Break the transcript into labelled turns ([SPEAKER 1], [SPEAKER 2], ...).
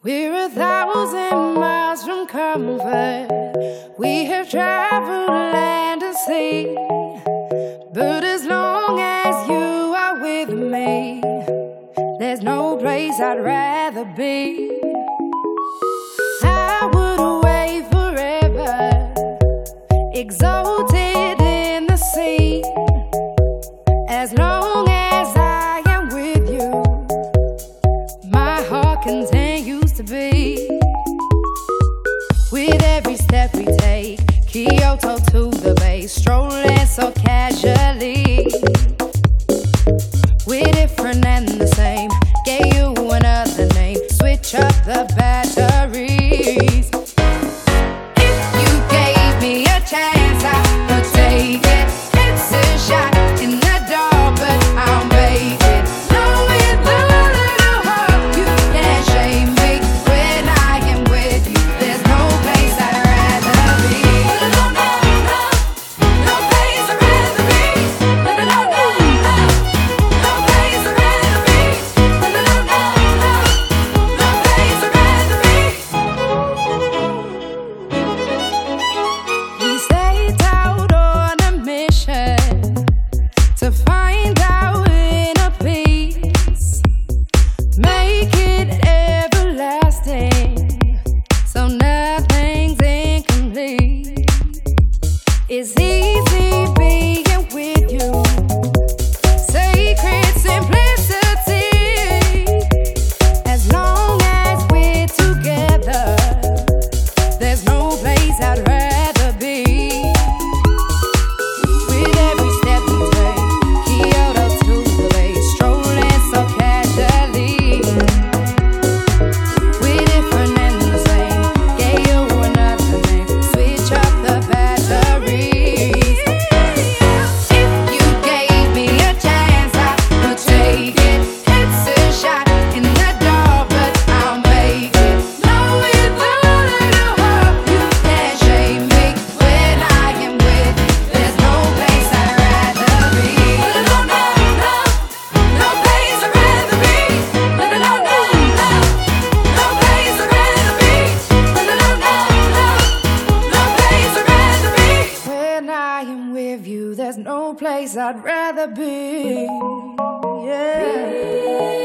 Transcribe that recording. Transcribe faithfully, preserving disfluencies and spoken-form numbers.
[SPEAKER 1] We're a thousand miles from comfort. We have traveled land and sea. But as long as you are with me, there's no place I'd rather be. I would away forever, exalted in the sea. As long as I am with you, my heart continues to beat. With every step we take, Kyoto to the bay, strolling so casually. We're different and the same, gave you another name, switch up the batteries. If you gave me a chance, I would take it. It's a shot in the dark, but I'll make it. Knowing the little hope, you can't shame me. When I am with you, there's no place I'd rather be. No, no, no, no place I'd rather be. No, no, no, no, no place I'd rather be. No, no, no, no, no place I'd rather be. We set out on a mission to find our inner peace, make it everlasting, so nothing's incomplete. It's easy being with you, sacred simplicity. As long as we're together, there's no place I'd rather be. With every step we take, Kyoto to the bay, strolling so casually. We're different and the same, gave you another name, switch up the batteries. If you gave me a chance, I would take it. It's a shot in the dark, but I'll make it. Knowing the little hope, you can't shame me. When I am with you, there's no place I'd rather be. No, no, no, no place I'd rather be. No, no, no, no, no place I'd rather be. No, no, no, no, no place I'd rather be. When I am with you, there's no place I'd rather be. Yeah.